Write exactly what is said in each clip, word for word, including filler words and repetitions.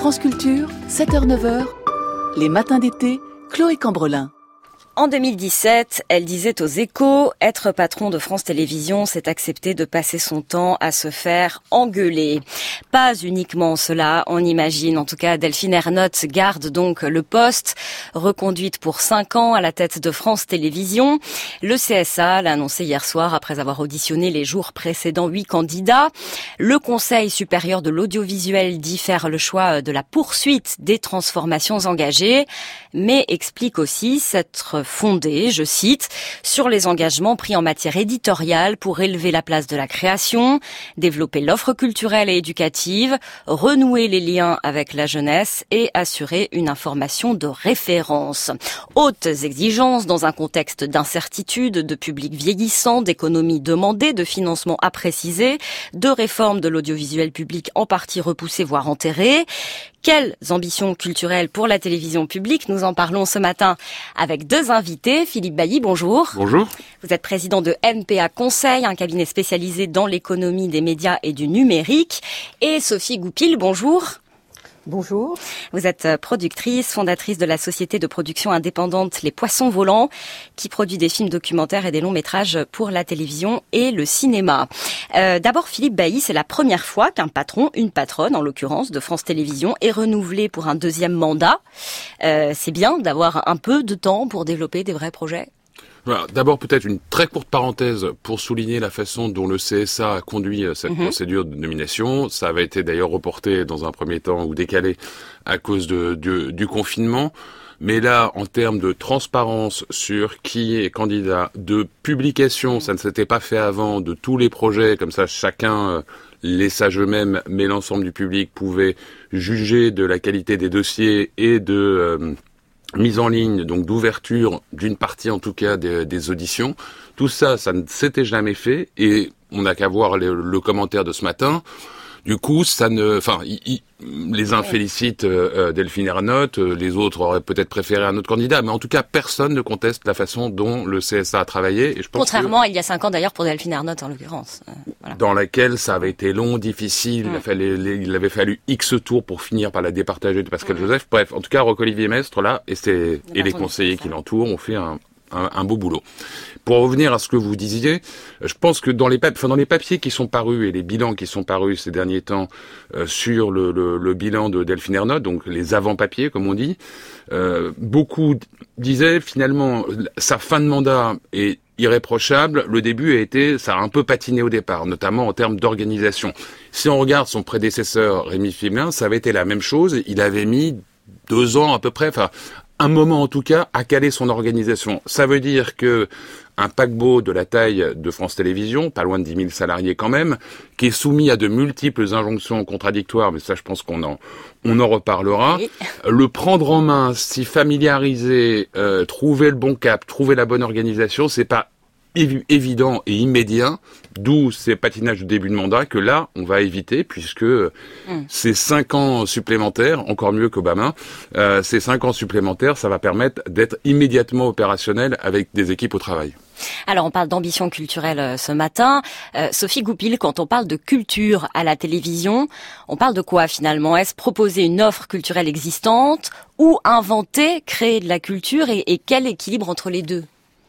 France Culture, sept heures neuf heures, les matins d'été, Chloé Cambrelin. En deux mille dix-sept, elle disait aux Échos, être patron de France Télévisions, c'est accepter de passer son temps à se faire engueuler. Pas uniquement cela, on imagine. En tout cas, Delphine Ernotte garde donc le poste, reconduite pour cinq ans à la tête de France Télévisions. Le C S A l'a annoncé hier soir après avoir auditionné les jours précédents huit candidats. Le Conseil supérieur de l'audiovisuel dit faire le choix de la poursuite des transformations engagées, mais explique aussi s'être fondé, je cite, sur les engagements pris en matière éditoriale pour élever la place de la création, développer l'offre culturelle et éducative, renouer les liens avec la jeunesse et assurer une information de référence. Hautes exigences dans un contexte d'incertitude, de public vieillissant, d'économie demandée, de financement à préciser, de réforme de l'audiovisuel public en partie repoussée voire enterrée. Quelles ambitions culturelles pour la télévision publique? Nous en parlons ce matin avec deux invités. Philippe Bailly, bonjour. Bonjour. Vous êtes président de N P A Conseil, un cabinet spécialisé dans l'économie des médias et du numérique. Et Sophie Goupil, bonjour. Bonjour. Vous êtes productrice, fondatrice de la société de production indépendante Les Poissons Volants, qui produit des films documentaires et des longs métrages pour la télévision et le cinéma. Euh, d'abord, Philippe Bailly, c'est la première fois qu'un patron, une patronne en l'occurrence, de France Télévisions est renouvelé pour un deuxième mandat. Euh, c'est bien d'avoir un peu de temps pour développer des vrais projets. Voilà, d'abord peut-être une très courte parenthèse pour souligner la façon dont le C S A a conduit cette mmh. procédure de nomination. Ça avait été d'ailleurs reporté dans un premier temps ou décalé à cause de, du, du confinement. Mais là, en termes de transparence sur qui est candidat, de publication, ça ne s'était pas fait avant, de tous les projets, comme ça chacun, euh, les sages eux-mêmes, mais l'ensemble du public pouvait juger de la qualité des dossiers et de... Euh, mise en ligne, donc d'ouverture d'une partie en tout cas des, des auditions. Tout ça, ça ne s'était jamais fait et on n'a qu'à voir le, le commentaire de ce matin. Du coup, ça ne, enfin, y, y, les uns félicitent euh, Delphine Ernotte, euh, les autres auraient peut-être préféré un autre candidat, mais en tout cas, personne ne conteste la façon dont le C S A a travaillé. Et je pense Contrairement que, à il y a cinq ans d'ailleurs pour Delphine Ernotte en l'occurrence. Euh, voilà. Dans laquelle ça avait été long, difficile, mmh. il, fallait, les, il avait fallu X tours pour finir par la départager de Pascal mmh. Joseph. Bref, en tout cas, Roch-Olivier Mestre, là, et, c'est, et les conseillers qui l'entourent ont fait un, un, un beau boulot. Pour revenir à ce que vous disiez, je pense que dans les, pap- enfin, dans les papiers qui sont parus et les bilans qui sont parus ces derniers temps euh, sur le, le, le bilan de Delphine Ernotte, donc les avant-papiers comme on dit, euh, beaucoup disaient finalement sa fin de mandat est irréprochable. Le début a été, ça a un peu patiné au départ, notamment en termes d'organisation. Si on regarde son prédécesseur Rémi Fimelin, ça avait été la même chose. Il avait mis deux ans à peu près, enfin un moment en tout cas, à caler son organisation. Ça veut dire que un paquebot de la taille de France Télévisions, pas loin de dix mille salariés quand même, qui est soumis à de multiples injonctions contradictoires, mais ça je pense qu'on en, on en reparlera, oui. Le prendre en main, s'y familiariser, euh, trouver le bon cap, trouver la bonne organisation, c'est pas évi- évident et immédiat, d'où ces patinages de début de mandat que là, on va éviter, puisque mm. ces cinq ans supplémentaires, encore mieux qu'Obama, euh, ces cinq ans supplémentaires, ça va permettre d'être immédiatement opérationnel avec des équipes au travail. Alors, on parle d'ambition culturelle euh, ce matin. Euh, Sophie Goupil, quand on parle de culture à la télévision, on parle de quoi finalement? Est-ce proposer une offre culturelle existante ou inventer, créer de la culture et, et quel équilibre entre les deux?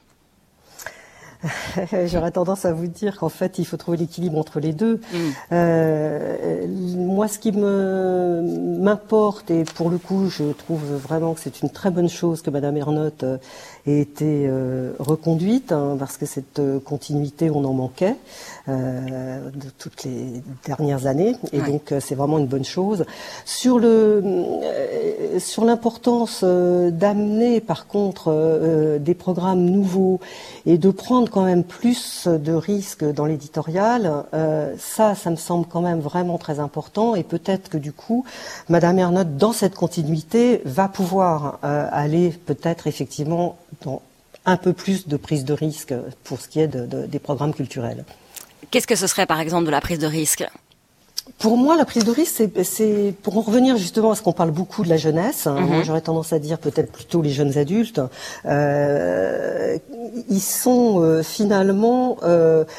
J'aurais tendance à vous dire qu'en fait, il faut trouver l'équilibre entre les deux. Mmh. Euh, moi, ce qui me m'importe, et pour le coup, je trouve vraiment que c'est une très bonne chose que Madame Ernotte euh, ait été euh, reconduite, hein, parce que cette euh, continuité, on en manquait euh, de toutes les dernières années, et ouais. donc euh, c'est vraiment une bonne chose. Sur le euh, sur l'importance euh, d'amener, par contre, euh, des programmes nouveaux et de prendre quand même plus de risques dans l'éditorial, euh, ça, ça me semble quand même vraiment très important, et peut-être que du coup, Madame Ernotte, dans cette continuité, va pouvoir euh, aller peut-être effectivement dans un peu plus de prise de risque pour ce qui est de, de, des programmes culturels. Qu'est-ce que ce serait par exemple de la prise de risque ? Pour moi, la prise de risque, c'est, c'est pour en revenir justement à ce qu'on parle beaucoup de la jeunesse. Hein, mm-hmm. Moi, j'aurais tendance à dire peut-être plutôt les jeunes adultes. Euh, ils sont euh, finalement euh,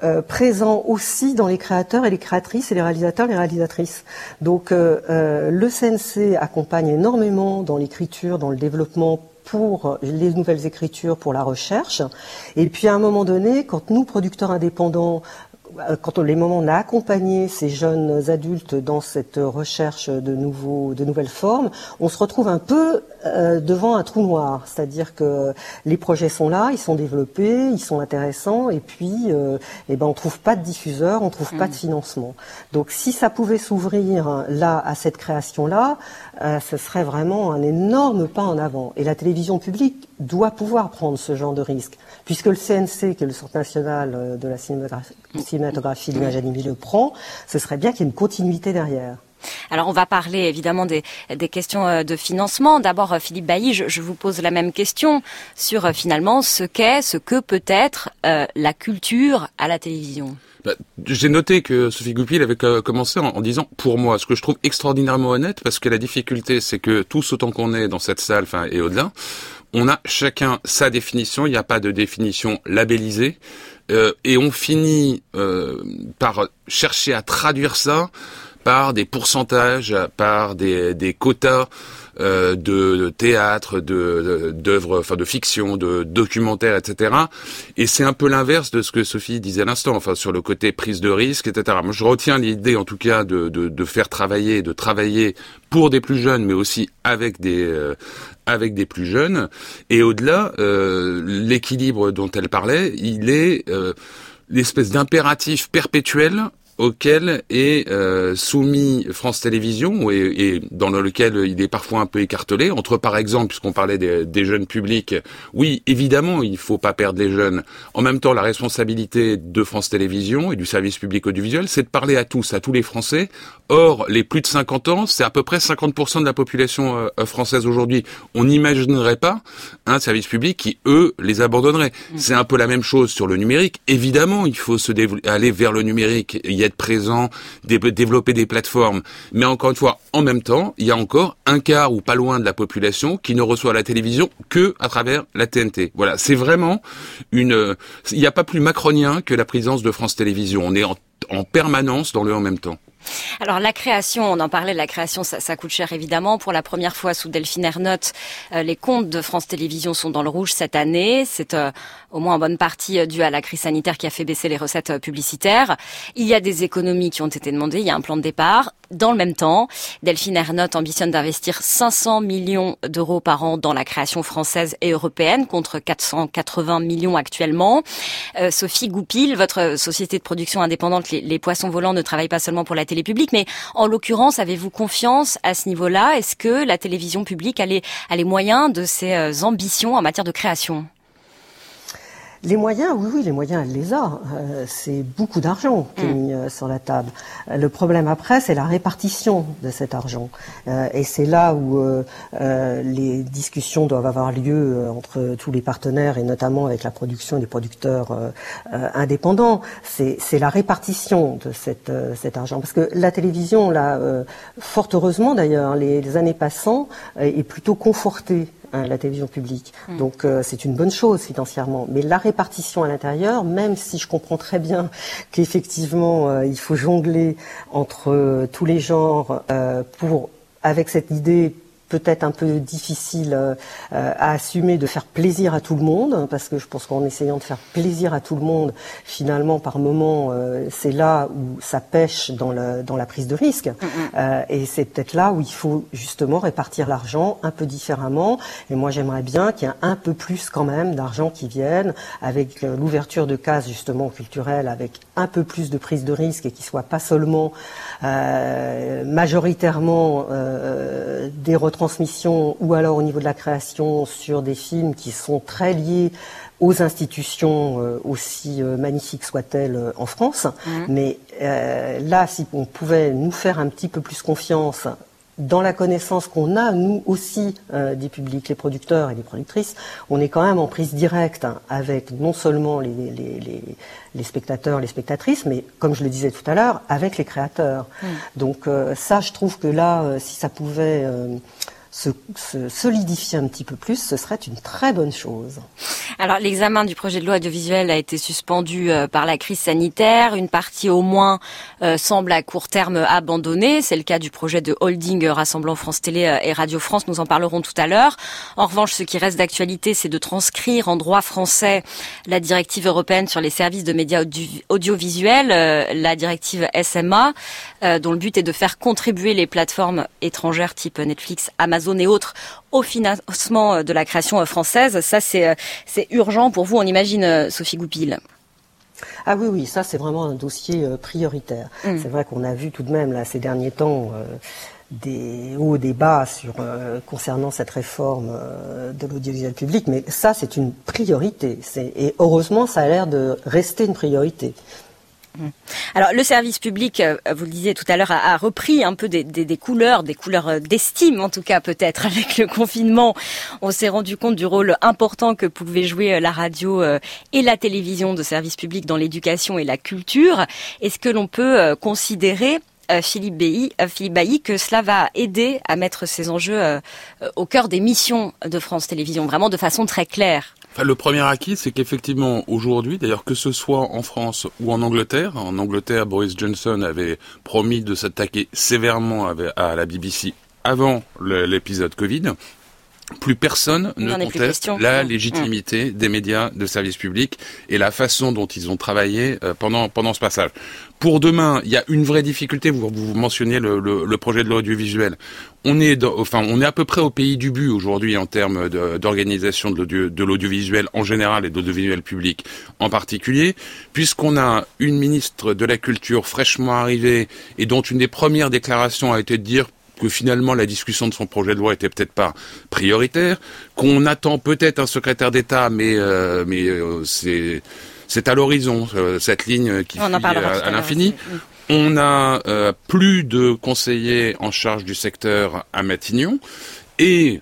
euh, présent aussi dans les créateurs et les créatrices et les réalisateurs et les réalisatrices. Donc euh, euh, le C N C accompagne énormément dans l'écriture, dans le développement pour les nouvelles écritures, pour la recherche. Et puis à un moment donné, quand nous, producteurs indépendants, quand les moments on a accompagné ces jeunes adultes dans cette recherche de nouveaux, de nouvelles formes, on se retrouve un peu euh, devant un trou noir. C'est-à-dire que les projets sont là, ils sont développés, ils sont intéressants, et puis, euh, eh ben, on trouve pas de diffuseur, on trouve mmh. pas de financement. Donc, si ça pouvait s'ouvrir là à cette création-là, euh, ce serait vraiment un énorme pas en avant. Et la télévision publique doit pouvoir prendre ce genre de risque, puisque le C N C, qui est le Centre national de la cinématographie, cinématographie de l'image animée, le prend, ce serait bien qu'il y ait une continuité derrière. Alors, on va parler évidemment des, des questions de financement. D'abord, Philippe Bailly, je, je vous pose la même question sur finalement ce qu'est, ce que peut être euh, la culture à la télévision. Bah, j'ai noté que Sophie Goupil avait commencé en, en disant « pour moi », ce que je trouve extraordinairement honnête, parce que la difficulté, c'est que tous autant qu'on est dans cette salle, enfin et au-delà, on a chacun sa définition, il n'y a pas de définition labellisée, euh, et on finit euh, par chercher à traduire ça par des pourcentages, par des, des quotas euh, de, de théâtre, de d'œuvres, enfin de fiction, de documentaires, et cetera. Et c'est un peu l'inverse de ce que Sophie disait à l'instant, enfin sur le côté prise de risque, et cetera. Moi, je retiens l'idée, en tout cas, de, de, de faire travailler, de travailler pour des plus jeunes, mais aussi avec des euh, avec des plus jeunes. Et au-delà, euh, l'équilibre dont elle parlait, il est euh, l'espèce d'impératif perpétuel auquel est euh, soumis France Télévisions et, et dans lequel il est parfois un peu écartelé entre, par exemple, puisqu'on parlait des, des jeunes publics, oui, évidemment, il faut pas perdre les jeunes. En même temps, la responsabilité de France Télévisions et du service public audiovisuel, c'est de parler à tous, à tous les Français. Or, les plus de cinquante ans, c'est à peu près cinquante pour cent de la population euh, française aujourd'hui. On n'imaginerait pas un service public qui, eux, les abandonnerait. Mmh. C'est un peu la même chose sur le numérique. Évidemment, il faut se dév- aller vers le numérique. Il y être présent, dé- développer des plateformes. Mais encore une fois, en même temps, il y a encore un quart ou pas loin de la population qui ne reçoit la télévision que à travers la T N T. Voilà, c'est vraiment une... Il n'y a pas plus macronien que la présence de France Télévisions. On est en, en permanence dans le en même temps. Alors la création, on en parlait, la création ça, ça coûte cher évidemment. Pour la première fois sous Delphine Ernotte, euh, les comptes de France Télévisions sont dans le rouge cette année. C'est euh, au moins en bonne partie euh, dû à la crise sanitaire qui a fait baisser les recettes euh, publicitaires. Il y a des économies qui ont été demandées, il y a un plan de départ. Dans le même temps, Delphine Ernotte ambitionne d'investir cinq cents millions d'euros par an dans la création française et européenne, contre quatre cent quatre-vingts millions actuellement. Euh, Sophie Goupil, votre société de production indépendante, les, les Poissons Volants, ne travaille pas seulement pour la télé publique, mais en l'occurrence, avez-vous confiance à ce niveau-là? Est-ce que la télévision publique a les, a les moyens de ses ambitions en matière de création? Les moyens, oui, oui, les moyens, elle les a. Euh, c'est beaucoup d'argent qui est mis euh, sur la table. Euh, le problème après, c'est la répartition de cet argent. Euh, et c'est là où euh, euh, les discussions doivent avoir lieu euh, entre tous les partenaires, et notamment avec la production et les producteurs euh, euh, indépendants. C'est, c'est la répartition de cette, euh, cet argent. Parce que la télévision, là, euh, fort heureusement d'ailleurs, les, les années passant, euh, est plutôt confortée. La télévision publique. Mmh. Donc euh, c'est une bonne chose financièrement. Mais la répartition à l'intérieur, même si je comprends très bien qu'effectivement euh, il faut jongler entre euh, tous les genres euh, pour, avec cette idée peut-être un peu difficile euh, à assumer de faire plaisir à tout le monde, parce que je pense qu'en essayant de faire plaisir à tout le monde, finalement, par moment, euh, c'est là où ça pêche dans, le, dans la prise de risque. Mm-hmm. Euh, et c'est peut-être là où il faut justement répartir l'argent un peu différemment. Et moi, j'aimerais bien qu'il y ait un peu plus quand même d'argent qui vienne, avec euh, l'ouverture de cases justement culturelles, avec un peu plus de prise de risque, et qui soit pas seulement euh, majoritairement euh, des retransmissions transmission ou alors au niveau de la création sur des films qui sont très liés aux institutions euh, aussi euh, magnifiques soient-elles euh, en France. Mmh. Mais euh, là, si on pouvait nous faire un petit peu plus confiance dans la connaissance qu'on a, nous aussi, euh, des publics, les producteurs et les productrices, on est quand même en prise directe hein, avec non seulement les, les, les, les spectateurs, les spectatrices, mais comme je le disais tout à l'heure, avec les créateurs. Mmh. Donc euh, ça, je trouve que là, euh, si ça pouvait... Euh, se, se solidifier un petit peu plus, ce serait une très bonne chose. Alors, l'examen du projet de loi audiovisuel a été suspendu euh, par la crise sanitaire. Une partie, au moins, euh, semble à court terme abandonnée. C'est le cas du projet de holding euh, rassemblant France Télé euh, et Radio France. Nous en parlerons tout à l'heure. En revanche, ce qui reste d'actualité, c'est de transcrire en droit français la directive européenne sur les services de médias audio- audiovisuels, euh, la directive S M A, euh, dont le but est de faire contribuer les plateformes étrangères type Netflix, Amazon et autres au financement de la création française. Ça, c'est, c'est urgent pour vous, on imagine, Sophie Goupil. Ah oui, oui, ça c'est vraiment un dossier euh, prioritaire. Mmh. C'est vrai qu'on a vu tout de même là ces derniers temps euh, des hauts, des bas sur, euh, concernant cette réforme euh, de l'audiovisuel public, mais ça c'est une priorité. C'est, et heureusement, ça a l'air de rester une priorité. Alors le service public, vous le disiez tout à l'heure, a, a repris un peu des, des, des couleurs, des couleurs d'estime en tout cas peut-être avec le confinement. On s'est rendu compte du rôle important que pouvaient jouer la radio et la télévision de service public dans l'éducation et la culture. Est-ce que l'on peut considérer, Philippe Bailly, Philippe Bailly, que cela va aider à mettre ces enjeux au cœur des missions de France Télévisions, vraiment de façon très claire? Enfin, le premier acquis, c'est qu'effectivement, aujourd'hui, d'ailleurs, que ce soit en France ou en Angleterre, en Angleterre, Boris Johnson avait promis de s'attaquer sévèrement à la B B C avant l'épisode Covid. Plus personne ne conteste la légitimité mmh. des médias de service public et la façon dont ils ont travaillé pendant pendant ce passage. Pour demain, il y a une vraie difficulté. Vous, vous mentionniez le, le, le projet de l'audiovisuel. On est, dans, enfin, on est à peu près au pays du but aujourd'hui en termes de, d'organisation de, l'audio, de l'audiovisuel en général et de l'audiovisuel public en particulier, puisqu'on a une ministre de la Culture fraîchement arrivée et dont une des premières déclarations a été de dire que finalement la discussion de son projet de loi était peut-être pas prioritaire, qu'on attend peut-être un secrétaire d'État, mais euh, mais euh, c'est c'est à l'horizon euh, cette ligne qui fuit à, à l'infini. Oui. On a euh, plus de conseillers en charge du secteur à Matignon et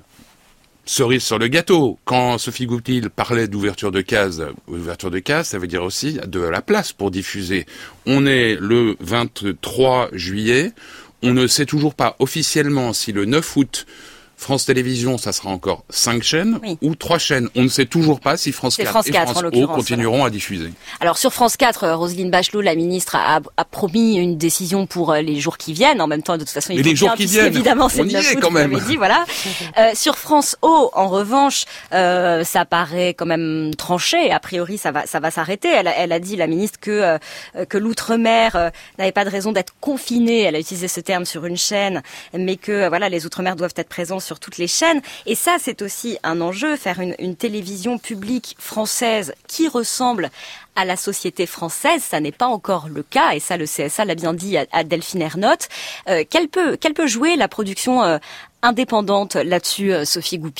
cerise sur le gâteau, quand Sophie Goupil parlait d'ouverture de cases, ouverture de cases, ça veut dire aussi de la place pour diffuser. On est le vingt-trois juillet. On ne sait toujours pas officiellement si le neuf août, France Télévisions, ça sera encore cinq chaînes oui. ou trois chaînes. On ne sait toujours pas si France quatre France et quatre, France O continueront voilà. à diffuser. Alors sur France quatre, Roselyne Bachelot, la ministre, a, a promis une décision pour les jours qui viennent. En même temps, de toute façon, il faut les jours qui viennent, évidemment, c'est on y est quand même. Dit, voilà. euh, sur France O, en revanche, euh, ça paraît quand même tranché. A priori, ça va, ça va s'arrêter. Elle, elle a dit, la ministre, que euh, que l'outre-mer euh, n'avait pas de raison d'être confiné. Elle a utilisé ce terme sur une chaîne, mais que euh, voilà, les outre-mer doivent être présents sur toutes les chaînes. Et ça, c'est aussi un enjeu, faire une, une télévision publique française qui ressemble à la société française. Ça n'est pas encore le cas, et ça, le C S A l'a bien dit à, à Delphine Ernotte. Euh, quelle peut, quelle peut jouer la production euh, indépendante là-dessus, euh, Sophie Goupil ?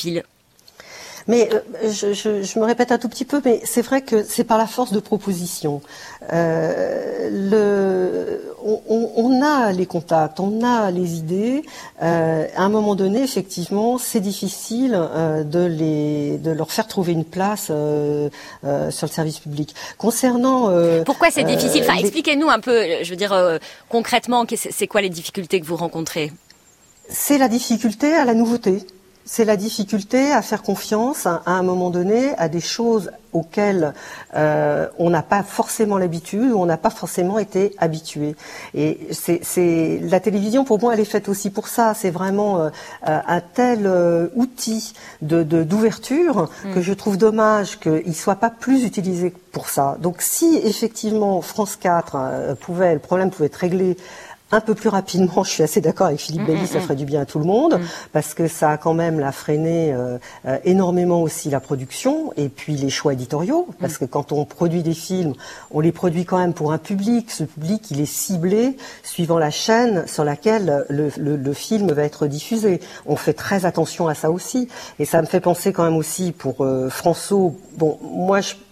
Mais euh, je, je, je me répète un tout petit peu, mais c'est vrai que c'est par la force de proposition. Euh, le, on, on a les contacts, on a les idées. Euh, à un moment donné, effectivement, c'est difficile euh, de les, de leur faire trouver une place euh, euh, sur le service public. Concernant euh, pourquoi c'est euh, difficile ? Enfin, les... expliquez-nous un peu. Je veux dire euh, concrètement, c'est quoi les difficultés que vous rencontrez ? C'est la difficulté à la nouveauté. C'est la difficulté à faire confiance à, à un moment donné à des choses auxquelles euh, on n'a pas forcément l'habitude ou on n'a pas forcément été habitué. Et c'est, c'est la télévision, pour moi, elle est faite aussi pour ça. C'est vraiment euh, un tel euh, outil de, de, d'ouverture mmh. que je trouve dommage qu'il ne soit pas plus utilisé pour ça. Donc si effectivement France quatre euh, pouvait, le problème pouvait être réglé un peu plus rapidement, je suis assez d'accord avec Philippe mmh, Bailly, mmh, ça ferait du bien à tout le monde, mmh. parce que ça a quand même la freiné euh, euh, énormément aussi la production et puis les choix éditoriaux, parce mmh. que quand on produit des films, on les produit quand même pour un public. Ce public, il est ciblé suivant la chaîne sur laquelle le, le, le film va être diffusé. On fait très attention à ça aussi, et ça me fait penser quand même aussi pour euh, France O. Bon, moi je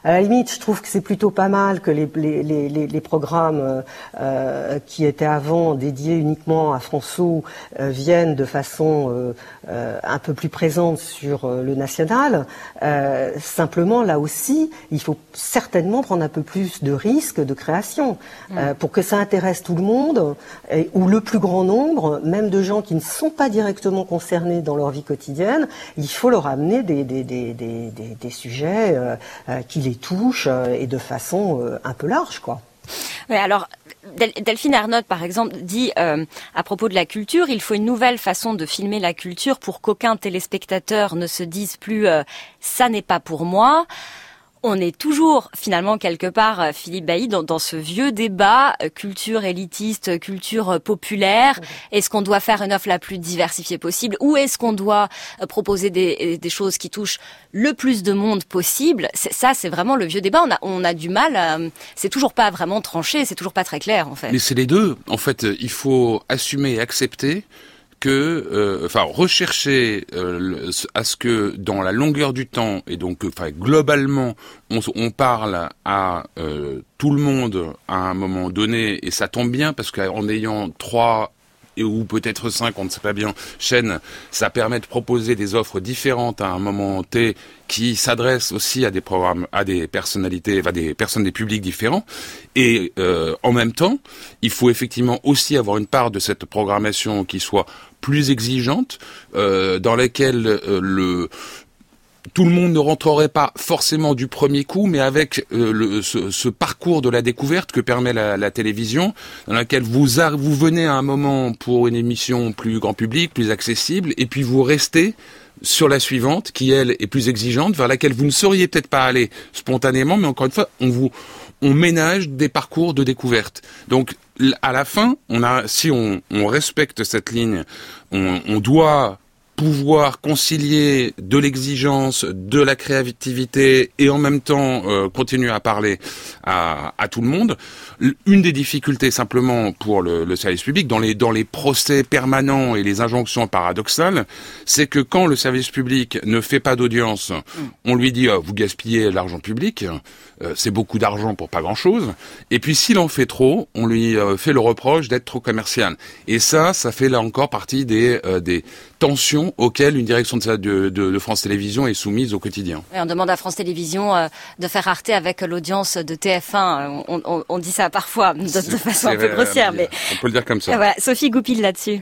À la limite, je trouve que c'est plutôt pas mal que les, les, les, les programmes euh, qui étaient avant dédiés uniquement à François euh, viennent de façon euh, euh, un peu plus présente sur euh, le national. Euh, simplement, là aussi, il faut certainement prendre un peu plus de risques de création mmh. euh, pour que ça intéresse tout le monde et, ou le plus grand nombre, même de gens qui ne sont pas directement concernés dans leur vie quotidienne. Il faut leur amener des, des, des, des, des, des sujets euh, euh, qui les touchent euh, et de façon euh, un peu large, quoi. Oui, alors Del- Delphine Ernotte, par exemple, dit euh, à propos de la culture, il faut une nouvelle façon de filmer la culture pour qu'aucun téléspectateur ne se dise plus euh, « ça n'est pas pour moi ». On est toujours, finalement, quelque part, Philippe Bailly, dans, dans ce vieux débat, euh, culture élitiste, culture euh, populaire. Est-ce qu'on doit faire une offre la plus diversifiée possible ou est-ce qu'on doit euh, proposer des, des choses qui touchent le plus de monde possible? C'est, ça, c'est vraiment le vieux débat. On a, on a du mal, à, c'est toujours pas vraiment tranché, c'est toujours pas très clair, en fait. Mais c'est les deux. En fait, il faut assumer et accepter que, euh, enfin, rechercher euh, à ce que dans la longueur du temps et donc, enfin, globalement, on, on parle à euh, tout le monde à un moment donné, et ça tombe bien parce qu'en ayant trois et ou peut-être cinq, on ne sait pas bien, chaînes, ça permet de proposer des offres différentes à un moment T qui s'adressent aussi à des programmes, à des personnalités, à des personnes, des publics différents. Et euh, en même temps, il faut effectivement aussi avoir une part de cette programmation qui soit plus exigeante, euh, dans laquelle euh, le tout le monde ne rentrerait pas forcément du premier coup, mais avec euh, le, ce, ce parcours de la découverte que permet la, la télévision, dans laquelle vous, a, vous venez à un moment pour une émission plus grand public, plus accessible, et puis vous restez sur la suivante, qui elle est plus exigeante, vers laquelle vous ne seriez peut-être pas aller spontanément, mais encore une fois, on vous on ménage des parcours de découverte. Donc à la fin, on a, si on, on respecte cette ligne, on, on doit pouvoir concilier de l'exigence, de la créativité et en même temps euh, continuer à parler à, à tout le monde. Une des difficultés simplement pour le, le service public, dans les, dans les procès permanents et les injonctions paradoxales, c'est que quand le service public ne fait pas d'audience, mmh. on lui dit oh, « vous gaspillez l'argent public euh, », c'est beaucoup d'argent pour pas grand-chose. Et puis s'il en fait trop, on lui euh, fait le reproche d'être trop commercial. Et ça, ça fait là encore partie des, euh, des tensions auxquelles une direction de, de, de France Télévisions est soumise au quotidien. Et on demande à France Télévisions euh, de faire Arte avec l'audience de T F un. On, on, on dit ça parfois de, de façon un peu grossière, mais on peut le dire comme ça. Voilà, Sophie Goupil là-dessus.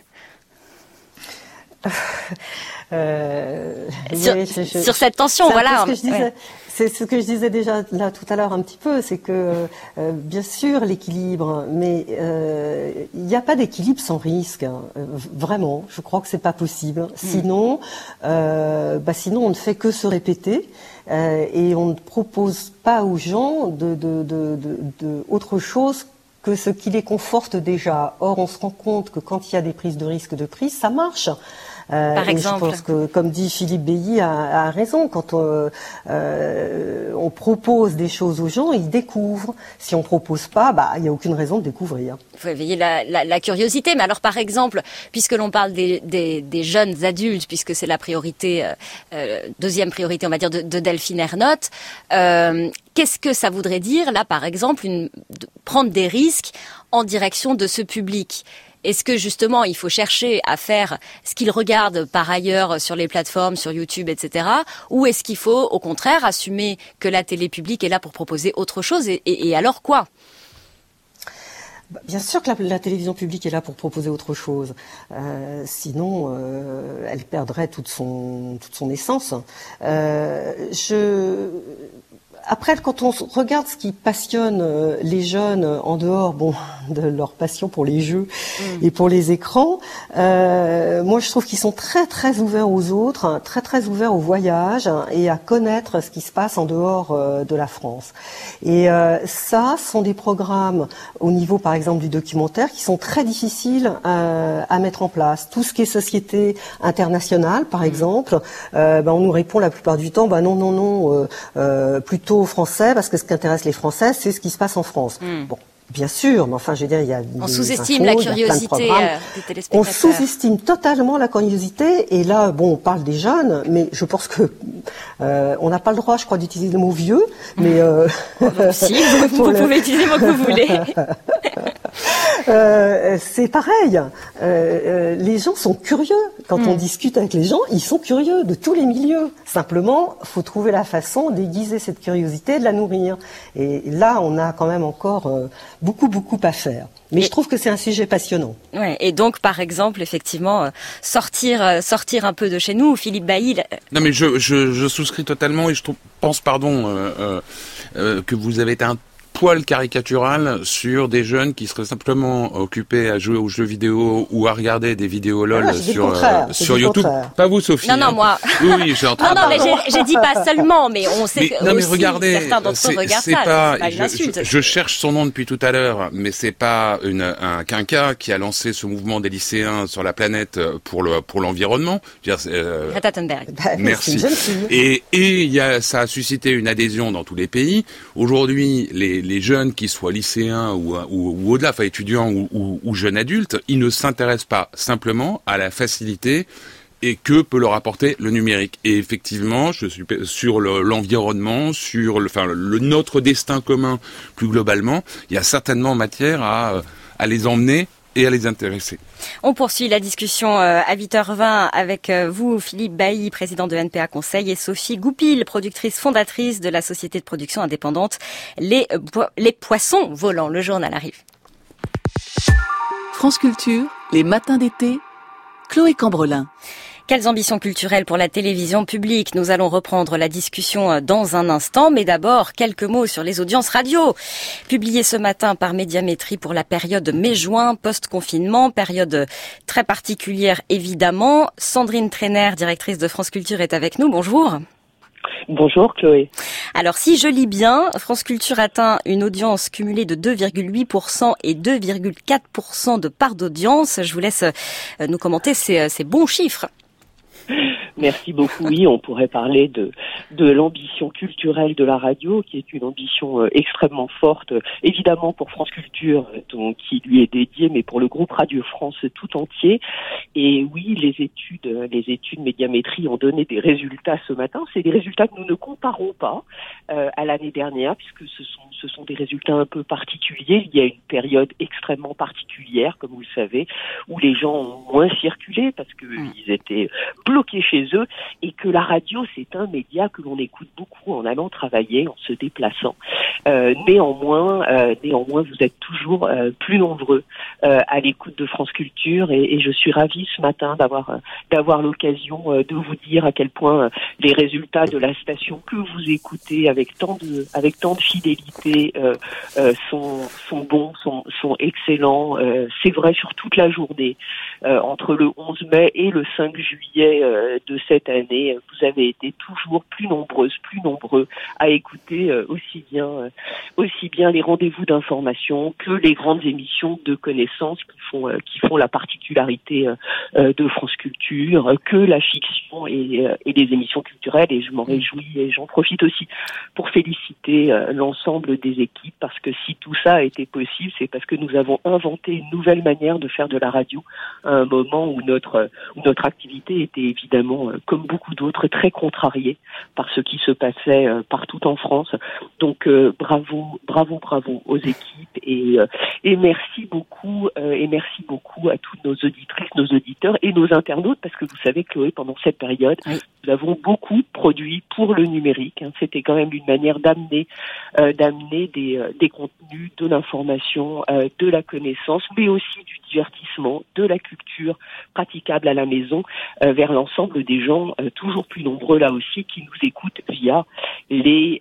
Euh, sur, oui, je, je, sur cette tension, voilà. Ce que je disais, ouais. C'est ce que je disais déjà là tout à l'heure un petit peu, c'est que euh, bien sûr l'équilibre, mais il euh, n'y a pas d'équilibre sans risque. Hein. Vraiment, je crois que c'est pas possible. Mmh. Sinon, euh, bah sinon on ne fait que se répéter euh, et on ne propose pas aux gens de, de, de, de, de autre chose que ce qui les conforte déjà. Or, on se rend compte que quand il y a des prises de risque de prise, ça marche. Euh, Par exemple. Je pense que, comme dit Philippe Bailly, a, a raison. Quand on, euh, on propose des choses aux gens, ils découvrent. Si on propose pas, bah, il n'y a aucune raison de découvrir. Il faut éveiller la, la, la curiosité. Mais alors, par exemple, puisque l'on parle des, des, des jeunes adultes, puisque c'est la priorité, euh, deuxième priorité, on va dire, de, de Delphine Ernotte, euh, qu'est-ce que ça voudrait dire, là, par exemple, une, de prendre des risques en direction de ce public ? Est-ce que justement il faut chercher à faire ce qu'ils regardent par ailleurs sur les plateformes, sur YouTube, et cetera. Ou est-ce qu'il faut au contraire assumer que la télé publique est là pour proposer autre chose et, et, et alors quoi ? Bien sûr que la, la télévision publique est là pour proposer autre chose. Euh, sinon, euh, elle perdrait toute son, toute son essence. Euh, je... Après, quand on regarde ce qui passionne les jeunes en dehors, bon, de leur passion pour les jeux mmh. et pour les écrans, euh, moi je trouve qu'ils sont très très ouverts aux autres, hein, très très ouverts au voyage hein, et à connaître ce qui se passe en dehors euh, de la France. Et euh, ça, sont des programmes au niveau, par exemple, du documentaire, qui sont très difficiles euh, à mettre en place. Tout ce qui est société internationale, par mmh. exemple, euh, ben, on nous répond la plupart du temps, ben non non non, euh, euh, plutôt aux Français, parce que ce qui intéresse les Français, c'est ce qui se passe en France. Mmh. Bon, Bien sûr, mais enfin, je veux dire, il y a On sous-estime la curiosité euh, des téléspectateurs. On sous-estime totalement la curiosité. Et là, bon, on parle des jeunes, mais je pense que euh, on n'a pas le droit, je crois, d'utiliser le mot vieux. Mais euh, si, vous, vous, vous pouvez utiliser le mot que vous voulez. Euh, c'est pareil. Euh, euh, les gens sont curieux. Quand mm. on discute avec les gens, ils sont curieux de tous les milieux. Simplement, faut trouver la façon d'aiguiser cette curiosité, de la nourrir. Et là, on a quand même encore euh, beaucoup, beaucoup à faire. Mais et, je trouve que c'est un sujet passionnant. Ouais. Et donc, par exemple, effectivement, euh, sortir, euh, sortir un peu de chez nous, Philippe Bailly. Euh... Non, mais je, je, je souscris totalement et je trouve, pense, pardon, euh, euh, euh, que vous avez été un poil caricatural sur des jeunes qui seraient simplement occupés à jouer aux jeux vidéo ou à regarder des vidéos LOL ah, sur euh, sur YouTube. Pas vous, Sophie. Non, non, moi. Oui, oui, j'ai entendu. Non, non, mais j'ai, j'ai dit pas seulement, mais on sait mais, que non, mais aussi, regardez, certains d'entre eux regardent c'est ça. Pas, c'est pas une je, insulte. Je, je cherche son nom depuis tout à l'heure, mais c'est pas une, un quinquas qui a lancé ce mouvement des lycéens sur la planète pour le pour l'environnement. Euh, Greta Thunberg. Bah, merci. Et et il y a ça a suscité une adhésion dans tous les pays. Aujourd'hui, les les jeunes qui soient lycéens ou, ou, ou au-delà, enfin étudiants ou, ou, ou jeunes adultes, ils ne s'intéressent pas simplement à la facilité et que peut leur apporter le numérique. Et effectivement, je suis sur le, l'environnement, sur le, enfin, le, notre destin commun plus globalement, il y a certainement matière à, à les emmener et à les intéresser. On poursuit la discussion à huit heures vingt avec vous, Philippe Bailly, président de N P A Conseil, et Sophie Goupil, productrice fondatrice de la société de production indépendante Les, Les Poissons Volants. Le journal arrive. France Culture, les matins d'été, Chloé Cambrelin. Quelles ambitions culturelles pour la télévision publique? Nous allons reprendre la discussion dans un instant, mais d'abord, quelques mots sur les audiences radio. Publiées ce matin par Médiamétrie pour la période mai-juin, post-confinement, période très particulière évidemment. Sandrine Trainer, directrice de France Culture, est avec nous. Bonjour. Bonjour Chloé. Alors si je lis bien, France Culture atteint une audience cumulée de deux virgule huit pour cent et deux virgule quatre pour cent de part d'audience. Je vous laisse nous commenter ces, ces bons chiffres. Merci beaucoup. Oui, on pourrait parler de de l'ambition culturelle de la radio, qui est une ambition euh, extrêmement forte, euh, évidemment pour France Culture, donc qui lui est dédiée, mais pour le groupe Radio France tout entier. Et oui, les études, les études Médiamétrie ont donné des résultats ce matin. C'est des résultats que nous ne comparons pas euh, à l'année dernière, puisque ce sont ce sont des résultats un peu particuliers. Il y a une période extrêmement particulière, comme vous le savez, où les gens ont moins circulé parce que mmh. ils étaient bloqués chez eux, et que la radio, c'est un média que l'on écoute beaucoup en allant travailler, en se déplaçant. Euh, néanmoins, euh, néanmoins, vous êtes toujours euh, plus nombreux euh, à l'écoute de France Culture, et, et je suis ravie ce matin d'avoir euh, d'avoir l'occasion euh, de vous dire à quel point euh, les résultats de la station que vous écoutez avec tant de avec tant de fidélité euh, euh, sont sont bons, sont sont excellents. Euh, c'est vrai sur toute la journée, euh, entre le onze mai et le cinq juillet euh, de cette année, vous avez été toujours plus nombreuses, plus nombreux à écouter euh, aussi bien euh, aussi bien les rendez-vous d'information que les grandes émissions de connaissances qui font euh, qui font la particularité euh, de France Culture, que la fiction et, euh, et les émissions culturelles. Et je m'en réjouis et j'en profite aussi pour féliciter euh, l'ensemble des équipes, parce que si tout ça a été possible, c'est parce que nous avons inventé une nouvelle manière de faire de la radio à un moment où notre où notre activité était évidemment, euh, comme beaucoup d'autres, très contrariée par ce qui se passait euh, partout en France. Donc euh, bravo, bravo, bravo aux équipes, et euh, et merci beaucoup euh, et merci beaucoup à toutes nos auditrices, nos auditeurs et nos internautes, parce que vous savez, Chloé, pendant cette période, oui. nous avons beaucoup produit pour le numérique. Hein. C'était quand même une manière d'amener euh, d'amener des euh, des contenus, de l'information, euh, de la connaissance, mais aussi du divertissement, de la culture praticable à la maison euh, vers l'ensemble des gens, euh, toujours plus nombreux là aussi, qui nous écoutent via les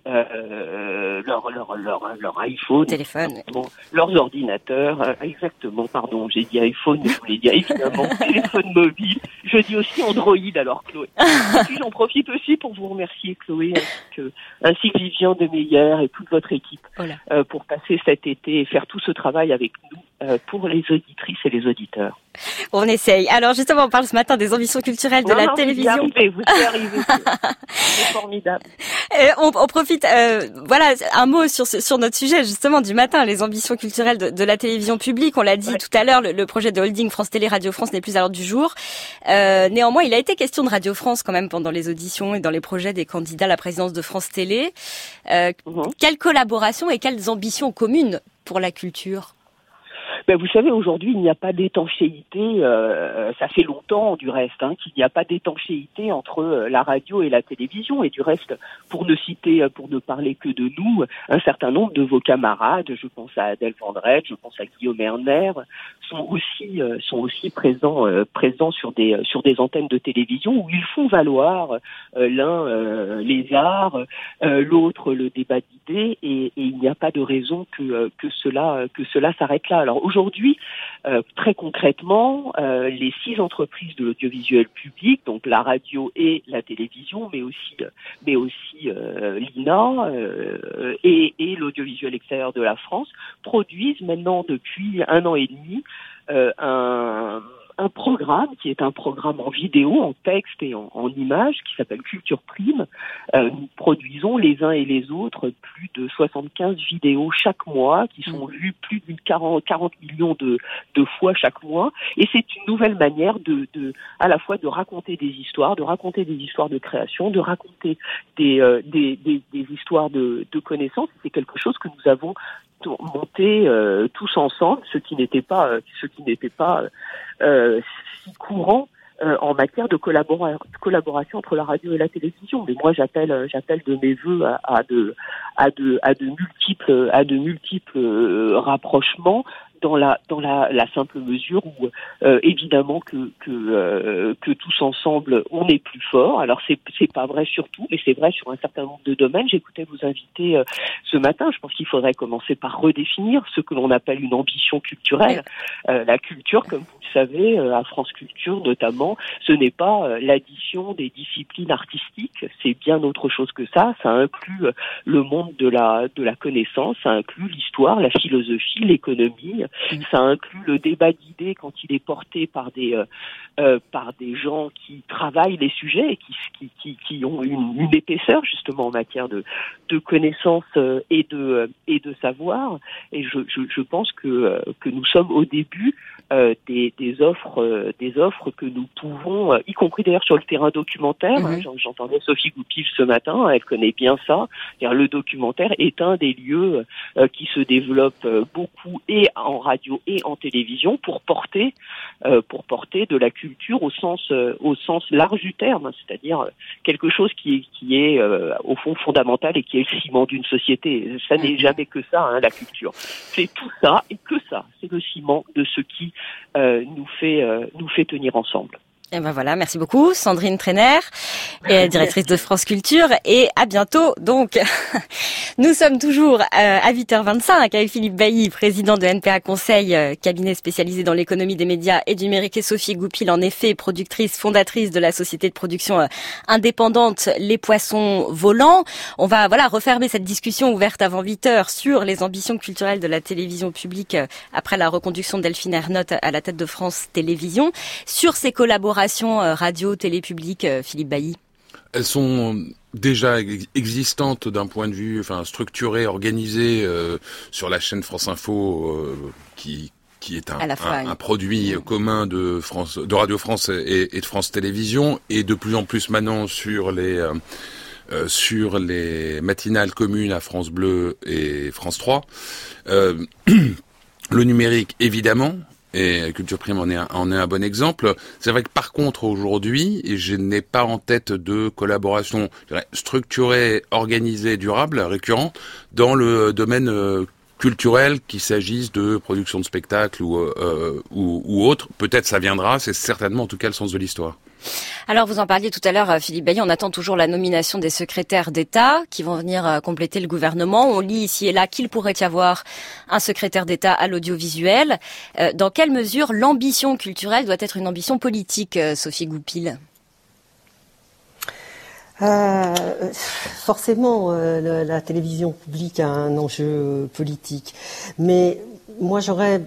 euh, leur leur leur leur iPhone, téléphone, bon, leurs ordinateurs, euh, exactement. Pardon, j'ai dit iPhone, mais je voulais dire évidemment téléphone mobile. Je dis aussi Android. Alors Chloé. Et puis j'en profite aussi pour vous remercier, Chloé, ainsi que, ainsi que Vivian de Meyer et toute votre équipe, voilà. euh, pour passer cet été et faire tout ce travail avec nous euh, pour les auditrices et les auditeurs. On essaye. Alors justement, on parle ce matin des ambitions culturelles de non, la non, télévision. Vous y arrivez, vous y arrivez. C'est formidable. Et on, on profite, euh, voilà, un mot sur sur notre sujet justement du matin, les ambitions culturelles de, de la télévision publique. On l'a dit ouais. tout à l'heure, le, le projet de holding France Télé Radio France n'est plus à l'ordre du jour. Euh, néanmoins, il a été question de Radio France quand même pendant les auditions et dans les projets des candidats à la présidence de France Télé. Euh, mmh. Quelle collaboration et quelles ambitions communes pour la culture ? Ben, vous savez, aujourd'hui, il n'y a pas d'étanchéité, euh, ça fait longtemps du reste, hein, qu'il n'y a pas d'étanchéité entre euh, la radio et la télévision. Et du reste, pour ne citer, pour ne parler que de nous, un certain nombre de vos camarades, je pense à Adèle Vendrette, je pense à Guillaume Erner, sont aussi euh, sont aussi présents euh, présents sur des sur des antennes de télévision où ils font valoir euh, l'un euh, les arts, euh, l'autre le débat d'idées, et, et il n'y a pas de raison que euh, que cela que cela s'arrête là. Alors aujourd'hui, euh, très concrètement, euh, les six entreprises de l'audiovisuel public, donc la radio et la télévision, mais aussi mais aussi euh, l'I N A euh, et, et l'audiovisuel extérieur de la France, produisent maintenant depuis un an et demi euh, un un programme qui est un programme en vidéo, en texte et en, en images qui s'appelle Culture Prime. Euh, nous produisons les uns et les autres plus de soixante-quinze vidéos chaque mois qui sont vues plus d'une quarante, quarante millions de, de fois chaque mois. Et c'est une nouvelle manière de, de, à la fois de raconter des histoires, de raconter des histoires de création, de raconter des, euh, des, des, des histoires de, de connaissances. C'est quelque chose que nous avons monter euh, tous ensemble, ce qui n'était pas, euh, ce qui n'était pas euh, si courant euh, en matière de collabora- collaboration entre la radio et la télévision. Mais moi, j'appelle, j'appelle de mes vœux à, à de, à de, à de multiples, à de multiples euh, rapprochements. Dans la dans la, la simple mesure où euh, évidemment que que euh, que tous ensemble on est plus fort. Alors c'est c'est pas vrai sur tout, mais c'est vrai sur un certain nombre de domaines. J'écoutais vos invités euh, ce matin. Je pense qu'il faudrait commencer par redéfinir ce que l'on appelle une ambition culturelle. Euh, la culture, comme vous le savez, euh, à France Culture notamment, ce n'est pas euh, l'addition des disciplines artistiques. C'est bien autre chose que ça. Ça inclut euh, le monde de la de la connaissance. Ça inclut l'histoire, la philosophie, l'économie. Ça inclut le débat d'idées quand il est porté par des euh, euh, par des gens qui travaillent les sujets et qui qui qui, qui ont une, une épaisseur justement en matière de de connaissances euh, et de euh, et de savoir. Et je je, je pense que euh, que nous sommes au début euh, des des offres euh, des offres que nous pouvons, euh, y compris d'ailleurs sur le terrain documentaire. Mm-hmm. Hein, j'entendais Sophie Goupil ce matin, elle connaît bien ça. C'est-à-dire, le documentaire est un des lieux euh, qui se développe euh, beaucoup et en radio et en télévision pour porter euh, pour porter de la culture au sens euh, au sens large du terme, hein, c'est-à-dire quelque chose qui est qui est euh, au fond fondamental et qui est le ciment d'une société. Ça n'est jamais que ça, hein, la culture. C'est tout ça et que ça. C'est le ciment de ce qui euh, nous fait euh, nous fait tenir ensemble. Et ben voilà, merci beaucoup Sandrine Trainer, directrice de France Culture, et à bientôt. Donc, nous sommes toujours à huit heures vingt-cinq avec Philippe Bailly, président de N P A Conseil, cabinet spécialisé dans l'économie des médias et du numérique, et Sophie Goupil, en effet, productrice, fondatrice de la société de production indépendante Les Poissons Volants. On va voilà refermer cette discussion ouverte avant huit heures sur les ambitions culturelles de la télévision publique après la reconduction de Delphine Ernotte à la tête de France Télévisions. Sur ces collaborations radio, télé publique, Philippe Bailly? Elles sont déjà existantes d'un point de vue, enfin structurées, organisées euh, sur la chaîne France Info, euh, qui qui est un, un, un produit commun de France, de Radio France et, et de France Télévisions, et de plus en plus maintenant sur les euh, euh, sur les matinales communes à France Bleu et France trois. Euh, le numérique, évidemment. Et Culture Prime en est un, en est un bon exemple. C'est vrai que par contre aujourd'hui, je n'ai pas en tête de collaboration structurée, organisée, durable, récurrente dans le domaine euh, culturel, qu'il s'agisse de production de spectacles ou, euh, ou, ou autre. Peut-être ça viendra, c'est certainement en tout cas le sens de l'histoire. Alors, vous en parliez tout à l'heure, Philippe Bailly, on attend toujours la nomination des secrétaires d'État qui vont venir compléter le gouvernement. On lit ici et là qu'il pourrait y avoir un secrétaire d'État à l'audiovisuel. Euh, dans quelle mesure l'ambition culturelle doit être une ambition politique, Sophie Goupil ? Euh, forcément, euh, la, la télévision publique a un enjeu politique. Mais moi, j'aurais...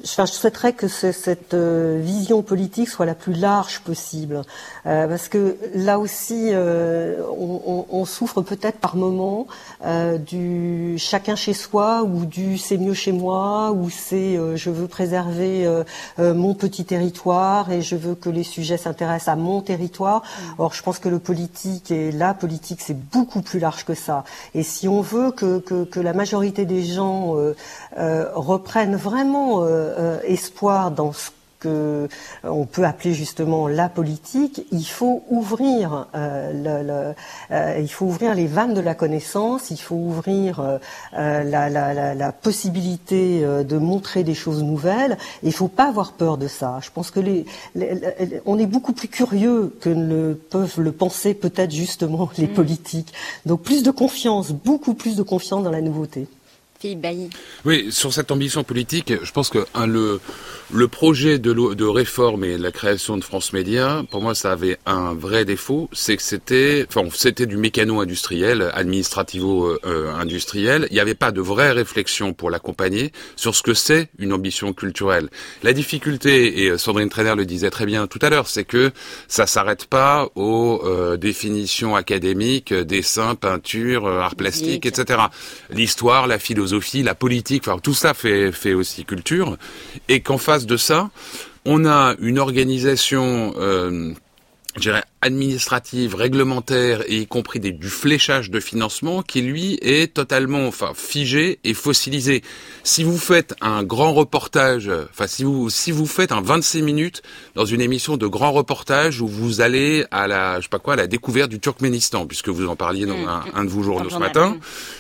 enfin, je souhaiterais que ce, cette euh, vision politique soit la plus large possible, euh, parce que là aussi, euh, on, on, on souffre peut-être par moments euh, du chacun chez soi, ou du c'est mieux chez moi, ou c'est euh, je veux préserver euh, euh, mon petit territoire et je veux que les sujets s'intéressent à mon territoire. Mmh. Or, je pense que le politique et la politique, c'est beaucoup plus large que ça. Et si on veut que, que, que la majorité des gens euh, euh, reprennent vraiment euh, euh, espoir dans ce que on peut appeler justement la politique, il faut ouvrir euh, le, le, euh, il faut ouvrir les vannes de la connaissance, il faut ouvrir euh, la, la, la, la possibilité euh, de montrer des choses nouvelles. Et il faut pas avoir peur de ça. Je pense que les, les, les on est beaucoup plus curieux que ne peuvent le penser peut-être justement les mmh. politiques. Donc plus de confiance, beaucoup plus de confiance dans la nouveauté. Philippe Bailly. Oui, sur cette ambition politique, je pense que hein, le le projet de, de réforme et la création de France Média, pour moi, ça avait un vrai défaut, c'est que c'était, enfin, c'était du mécano-industriel, administrativo-industriel. Il n'y avait pas de vraie réflexion pour l'accompagner sur ce que c'est une ambition culturelle. La difficulté, et Sandrine Trainer le disait très bien tout à l'heure, c'est que ça s'arrête pas aux euh, définitions académiques, dessin, peinture, art plastique, et cetera. L'histoire, la philosophie, la politique, enfin, tout ça fait fait aussi culture, et qu'en face de ça, on a une organisation, euh, je dirais, administrative, réglementaire, et y compris des, du fléchage de financement qui, lui, est totalement, enfin, figé et fossilisé. Si vous faites un grand reportage, enfin, si vous, si vous faites un vingt-six minutes dans une émission de grand reportage où vous allez à la, je sais pas quoi, à la découverte du Turkménistan, puisque vous en parliez dans mmh. un, un de vos journaux ce matin,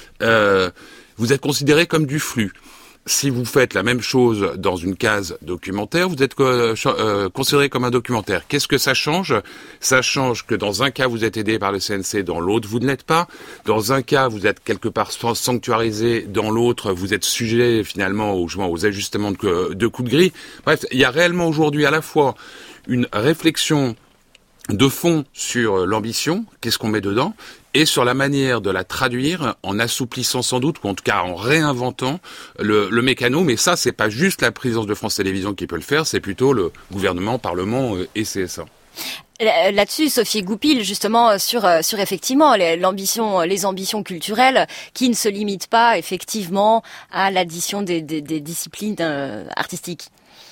euh, vous êtes considéré comme du flux. Si vous faites la même chose dans une case documentaire, vous êtes euh, euh, considéré comme un documentaire. Qu'est-ce que ça change ? Ça change que dans un cas, vous êtes aidé par le C N C, dans l'autre, vous ne l'êtes pas. Dans un cas, vous êtes quelque part sanctuarisé, dans l'autre, vous êtes sujet finalement aux, aux ajustements de, de coups de grille. Bref, il y a réellement aujourd'hui à la fois une réflexion de fond sur l'ambition, qu'est-ce qu'on met dedans, et sur la manière de la traduire en assouplissant sans doute, ou en tout cas en réinventant le, le mécano. Mais ça, c'est pas juste la présidence de France Télévisions qui peut le faire, c'est plutôt le gouvernement, Parlement et C S A. Là-dessus, Sophie Goupil, justement, sur, sur effectivement l'ambition, les ambitions culturelles qui ne se limitent pas effectivement à l'addition des, des, des disciplines artistiques.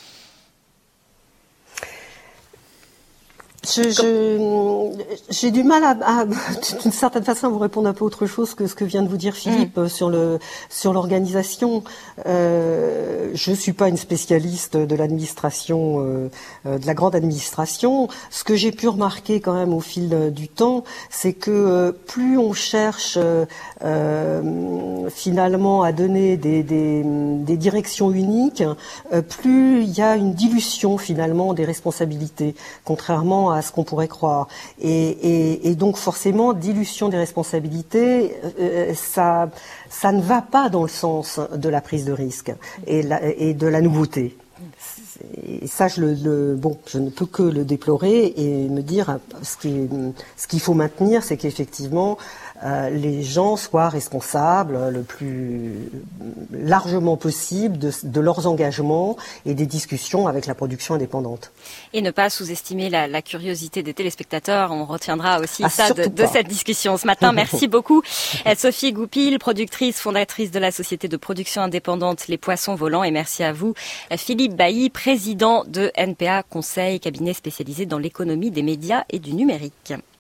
Je, je, j'ai du mal à, à, d'une certaine façon, à vous répondre un peu autre chose que ce que vient de vous dire Philippe mmh. sur le sur l'organisation. Euh, je suis pas une spécialiste de l'administration, euh, de la grande administration. Ce que j'ai pu remarquer quand même au fil du temps, c'est que euh, plus on cherche euh, finalement à donner des, des, des directions uniques, euh, plus il y a une dilution finalement des responsabilités, contrairement à ce qu'on pourrait croire. Et, et, et donc forcément, dilution des responsabilités, euh, ça, ça ne va pas dans le sens de la prise de risque et, la, et de la nouveauté. Et ça, je, le, le, bon, je ne peux que le déplorer et me dire ce, qui, ce qu'il faut maintenir, c'est qu'effectivement, euh, les gens soient responsables le plus largement possible de, de leurs engagements et des discussions avec la production indépendante. Et ne pas sous-estimer la, la curiosité des téléspectateurs. On retiendra aussi ah, ça de, de cette discussion ce matin. Merci beaucoup. Sophie Goupil, productrice, fondatrice de la société de production indépendante Les Poissons Volants. Et merci à vous, Philippe Bailly, président de N P A Conseil, cabinet spécialisé dans l'économie des médias et du numérique.